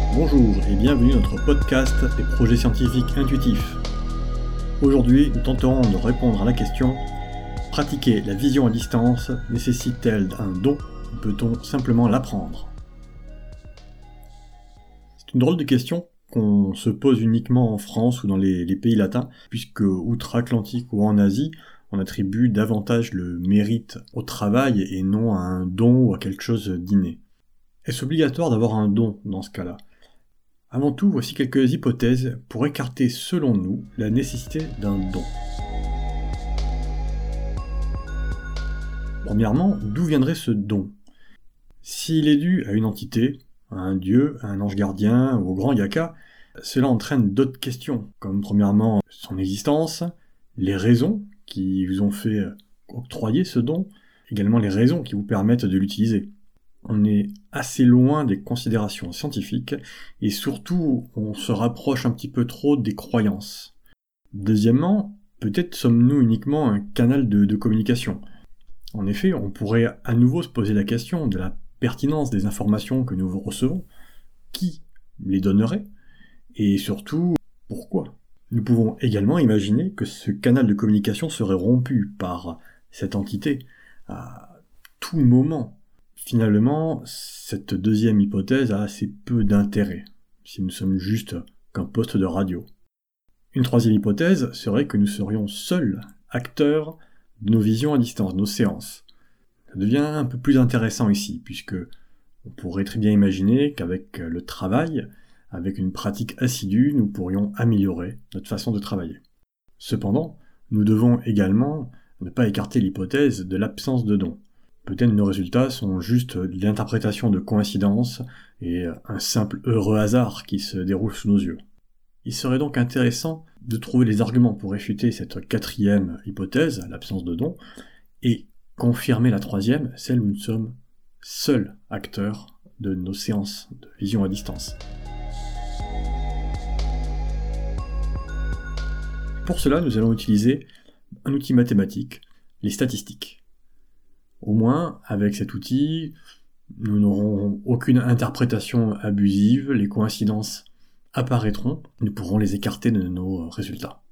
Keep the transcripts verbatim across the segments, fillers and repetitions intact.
Bonjour et bienvenue dans notre podcast des projets scientifiques intuitifs. Aujourd'hui, nous tenterons de répondre à la question « Pratiquer la vision à distance nécessite-t-elle un don ou peut-on simplement l'apprendre ?» C'est une drôle de question qu'on se pose uniquement en France ou dans les, les pays latins, puisque outre-Atlantique ou en Asie, on attribue davantage le mérite au travail et non à un don ou à quelque chose d'inné. Est-ce obligatoire d'avoir un don dans ce cas-là ? Avant tout, voici quelques hypothèses pour écarter, selon nous, la nécessité d'un don. Premièrement, d'où viendrait ce don ? S'il est dû à une entité, à un dieu, à un ange gardien ou au grand yaka, cela entraîne d'autres questions, comme premièrement son existence, les raisons qui vous ont fait octroyer ce don, également les raisons qui vous permettent de l'utiliser. On est assez loin des considérations scientifiques et surtout on se rapproche un petit peu trop des croyances. Deuxièmement, peut-être sommes-nous uniquement un canal de, de communication. En effet, on pourrait à nouveau se poser la question de la pertinence des informations que nous recevons, qui les donnerait et surtout pourquoi. Nous pouvons également imaginer que ce canal de communication serait rompu par cette entité à tout moment. Finalement, cette deuxième hypothèse a assez peu d'intérêt, si nous sommes juste qu'un poste de radio. Une troisième hypothèse serait que nous serions seuls acteurs de nos visions à distance, nos séances. Ça devient un peu plus intéressant ici, puisque on pourrait très bien imaginer qu'avec le travail, avec une pratique assidue, nous pourrions améliorer notre façon de travailler. Cependant, nous devons également ne pas écarter l'hypothèse de l'absence de don. Peut-être nos résultats sont juste l'interprétation de coïncidences et un simple heureux hasard qui se déroule sous nos yeux. Il serait donc intéressant de trouver les arguments pour réfuter cette quatrième hypothèse, l'absence de don, et confirmer la troisième, celle où nous sommes seuls acteurs de nos séances de vision à distance. Pour cela, nous allons utiliser un outil mathématique, les statistiques. Au moins, avec cet outil, nous n'aurons aucune interprétation abusive, les coïncidences apparaîtront, nous pourrons les écarter de nos résultats.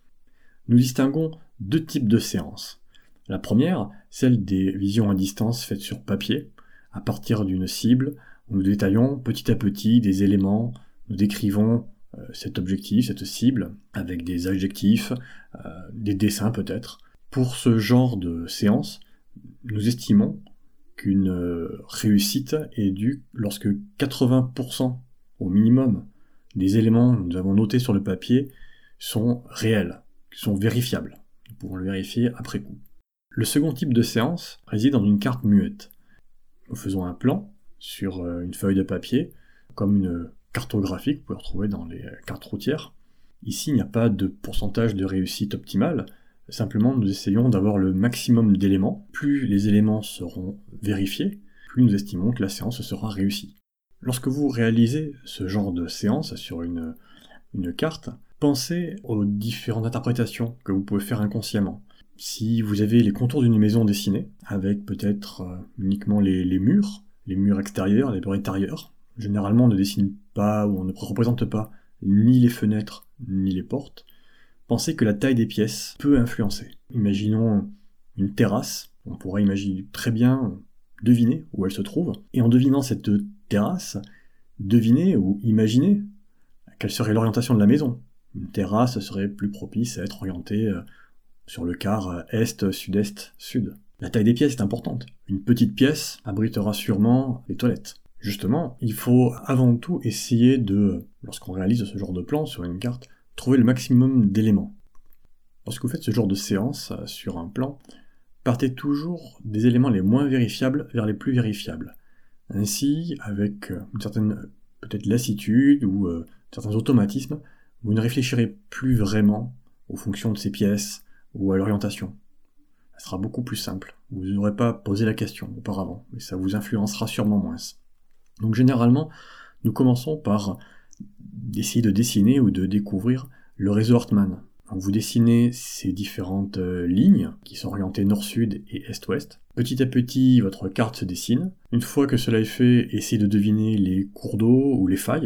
Nous distinguons deux types de séances. La première, celle des visions à distance faites sur papier, à partir d'une cible, où nous détaillons petit à petit des éléments, nous décrivons euh, cet objectif, cette cible, avec des adjectifs, euh, des dessins peut-être. Pour ce genre de séance, nous estimons qu'une réussite est due lorsque quatre-vingts pour cent au minimum des éléments que nous avons notés sur le papier sont réels, sont vérifiables. Nous pouvons le vérifier après coup. Le second type de séance réside dans une carte muette. Nous faisons un plan sur une feuille de papier, comme une cartographie que vous pouvez retrouver dans les cartes routières. Ici, il n'y a pas de pourcentage de réussite optimale. Simplement, nous essayons d'avoir le maximum d'éléments. Plus les éléments seront vérifiés, plus nous estimons que la séance sera réussie. Lorsque vous réalisez ce genre de séance sur une, une carte, pensez aux différentes interprétations que vous pouvez faire inconsciemment. Si vous avez les contours d'une maison dessinée, avec peut-être euh, uniquement les, les murs, les murs extérieurs, les murs intérieurs, généralement on ne dessine pas ou on ne représente pas ni les fenêtres ni les portes, pensez que la taille des pièces peut influencer. Imaginons une terrasse, on pourrait imaginer très bien deviner où elle se trouve, et en devinant cette terrasse, deviner ou imaginer quelle serait l'orientation de la maison. Une terrasse serait plus propice à être orientée sur le quart est, sud-est, sud. La taille des pièces est importante. Une petite pièce abritera sûrement les toilettes. Justement, il faut avant tout essayer de, lorsqu'on réalise ce genre de plan sur une carte, trouver le maximum d'éléments. Lorsque vous faites ce genre de séance sur un plan, partez toujours des éléments les moins vérifiables vers les plus vérifiables. Ainsi, avec une certaine peut-être lassitude ou euh, certains automatismes, vous ne réfléchirez plus vraiment aux fonctions de ces pièces ou à l'orientation. Ça sera beaucoup plus simple. Vous n'aurez pas posé la question auparavant, mais ça vous influencera sûrement moins. Donc généralement, nous commençons par essayer de dessiner ou de découvrir le réseau Hartmann. Donc vous dessinez ces différentes euh, lignes qui sont orientées nord-sud et est-ouest. Petit à petit, votre carte se dessine. Une fois que cela est fait, essayez de deviner les cours d'eau ou les failles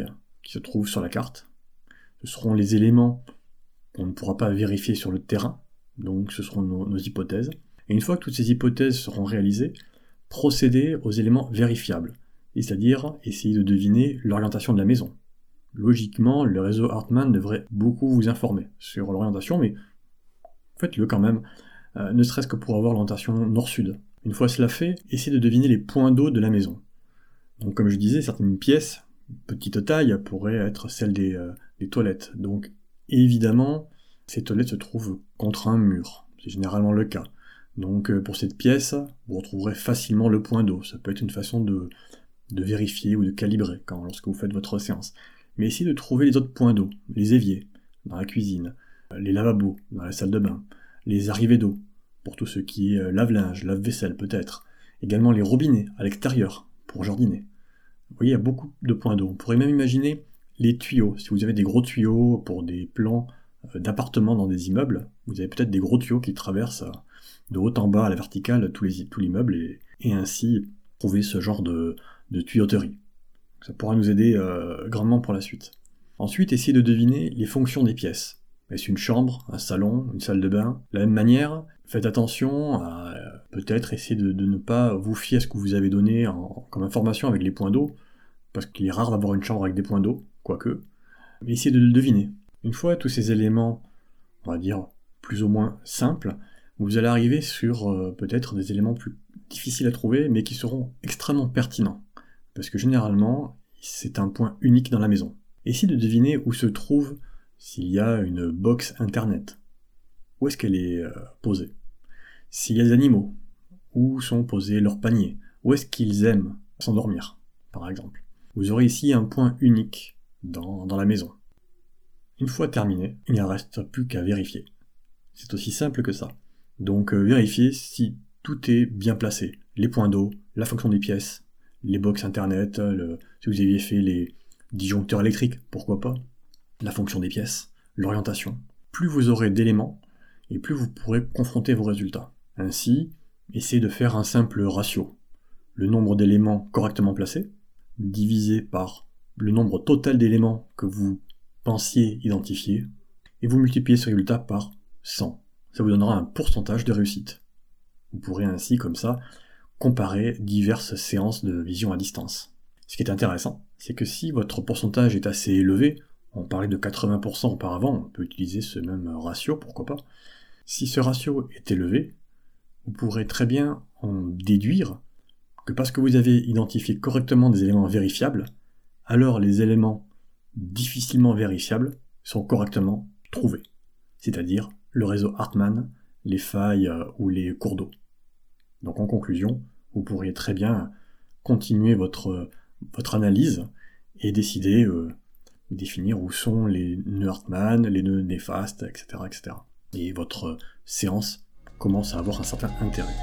qui se trouvent sur la carte. Ce seront les éléments qu'on ne pourra pas vérifier sur le terrain, donc ce seront nos, nos hypothèses. Et une fois que toutes ces hypothèses seront réalisées, procéder aux éléments vérifiables, c'est-à-dire essayer de deviner l'orientation de la maison. Logiquement, le réseau Hartmann devrait beaucoup vous informer sur l'orientation, mais faites-le quand même, euh, ne serait-ce que pour avoir l'orientation nord-sud. Une fois cela fait, essayez de deviner les points d'eau de la maison. Donc comme je disais, certaines pièces, petite taille, pourraient être celles des, euh, des toilettes. Donc évidemment, ces toilettes se trouvent contre un mur. C'est généralement le cas. Donc euh, pour cette pièce, vous retrouverez facilement le point d'eau. Ça peut être une façon de, de vérifier ou de calibrer quand, lorsque vous faites votre séance. Mais essayez de trouver les autres points d'eau, les éviers, dans la cuisine, les lavabos, dans la salle de bain, les arrivées d'eau, pour tout ce qui est euh, lave-linge, lave-vaisselle peut-être. Également les robinets à l'extérieur, pour jardiner. Vous voyez, il y a beaucoup de points d'eau. On pourrait même imaginer les tuyaux. Si vous avez des gros tuyaux pour des plans d'appartements dans des immeubles, vous avez peut-être des gros tuyaux qui traversent de haut en bas à la verticale tout, les, tout l'immeuble et, et ainsi trouver ce genre de, de tuyauterie. Ça pourra nous aider euh, grandement pour la suite. Ensuite, essayez de deviner les fonctions des pièces. Est-ce une chambre, un salon, une salle de bain? De la même manière, faites attention à euh, peut-être essayer de, de ne pas vous fier à ce que vous avez donné en, comme information avec les points d'eau, parce qu'il est rare d'avoir une chambre avec des points d'eau, quoique. Mais essayez de le deviner. Une fois tous ces éléments, on va dire, plus ou moins simples, vous allez arriver sur euh, peut-être des éléments plus difficiles à trouver, mais qui seront extrêmement pertinents. Parce que généralement, c'est un point unique dans la maison. Essayez de deviner où se trouve s'il y a une box internet. Où est-ce qu'elle est euh, posée? S'il y a des animaux, où sont posés leurs paniers? Où est-ce qu'ils aiment s'endormir, par exemple? Vous aurez ici un point unique dans, dans la maison. Une fois terminé, il ne reste plus qu'à vérifier. C'est aussi simple que ça. Donc euh, vérifiez si tout est bien placé. Les points d'eau, la fonction des pièces, les box internet, le, si vous aviez fait les disjoncteurs électriques, pourquoi pas, la fonction des pièces, l'orientation. Plus vous aurez d'éléments, et plus vous pourrez confronter vos résultats. Ainsi, essayez de faire un simple ratio. Le nombre d'éléments correctement placés, divisé par le nombre total d'éléments que vous pensiez identifier, et vous multipliez ce résultat par cent. Ça vous donnera un pourcentage de réussite. Vous pourrez ainsi, comme ça, comparer diverses séances de vision à distance. Ce qui est intéressant, c'est que si votre pourcentage est assez élevé, on parlait de quatre-vingts pour cent auparavant, on peut utiliser ce même ratio, pourquoi pas. Si ce ratio est élevé, vous pourrez très bien en déduire que parce que vous avez identifié correctement des éléments vérifiables, alors les éléments difficilement vérifiables sont correctement trouvés. C'est-à-dire le réseau Hartmann, les failles euh, ou les cours d'eau. Donc en conclusion, vous pourriez très bien continuer votre, votre analyse et décider, euh, définir où sont les nœuds Hartmann, les nœuds néfastes, et cetera, et cetera. Et votre séance commence à avoir un certain intérêt.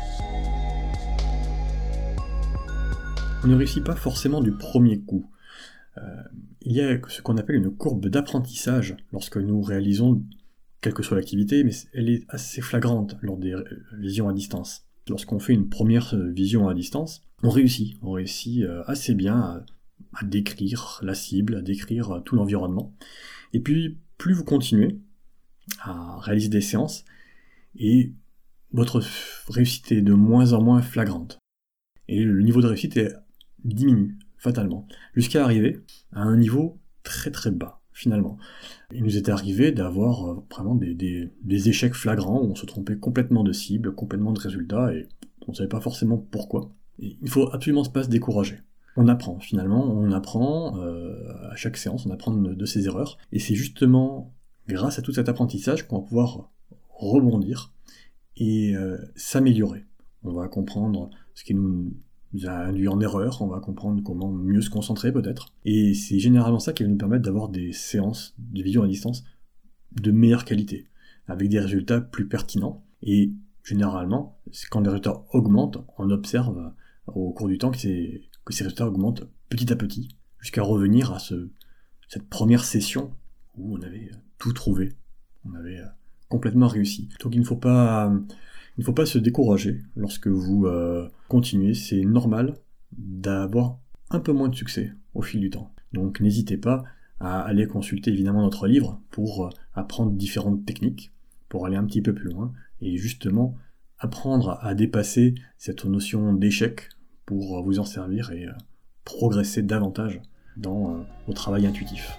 On ne réussit pas forcément du premier coup. Euh, il y a ce qu'on appelle une courbe d'apprentissage lorsque nous réalisons quelle que soit l'activité, mais elle est assez flagrante lors des visions à distance. Lorsqu'on fait une première vision à distance, on réussit, on réussit assez bien à, à décrire la cible, à décrire tout l'environnement. Et puis, plus vous continuez à réaliser des séances, et votre réussite est de moins en moins flagrante. Et le niveau de réussite est, diminue fatalement, jusqu'à arriver à un niveau très très bas, finalement. Il nous était arrivé d'avoir euh, vraiment des, des, des échecs flagrants, où on se trompait complètement de cible, complètement de résultats, et on ne savait pas forcément pourquoi. Et il ne faut absolument pas se décourager. On apprend, finalement, on apprend, euh, à chaque séance, on apprend de, de ses erreurs, et c'est justement grâce à tout cet apprentissage qu'on va pouvoir rebondir et euh, s'améliorer. On va comprendre ce qui nous nous a induit en erreur, on va comprendre comment mieux se concentrer peut-être. Et c'est généralement ça qui va nous permettre d'avoir des séances de vision à distance de meilleure qualité, avec des résultats plus pertinents. Et généralement, quand les résultats augmentent, on observe au cours du temps que, que ces résultats augmentent petit à petit, jusqu'à revenir à ce, cette première session où on avait tout trouvé, on avait complètement réussi. Donc il ne faut pas... Il ne faut pas se décourager lorsque vous euh, continuez, c'est normal d'avoir un peu moins de succès au fil du temps. Donc n'hésitez pas à aller consulter évidemment notre livre pour apprendre différentes techniques, pour aller un petit peu plus loin, et justement apprendre à dépasser cette notion d'échec pour vous en servir et progresser davantage dans au travail intuitif.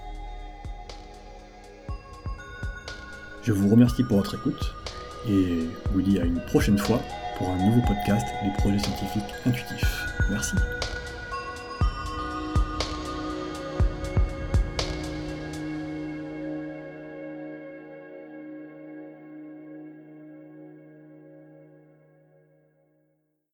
Je vous remercie pour votre écoute et vous dis à une prochaine fois pour un nouveau podcast des projets scientifiques intuitifs. Merci.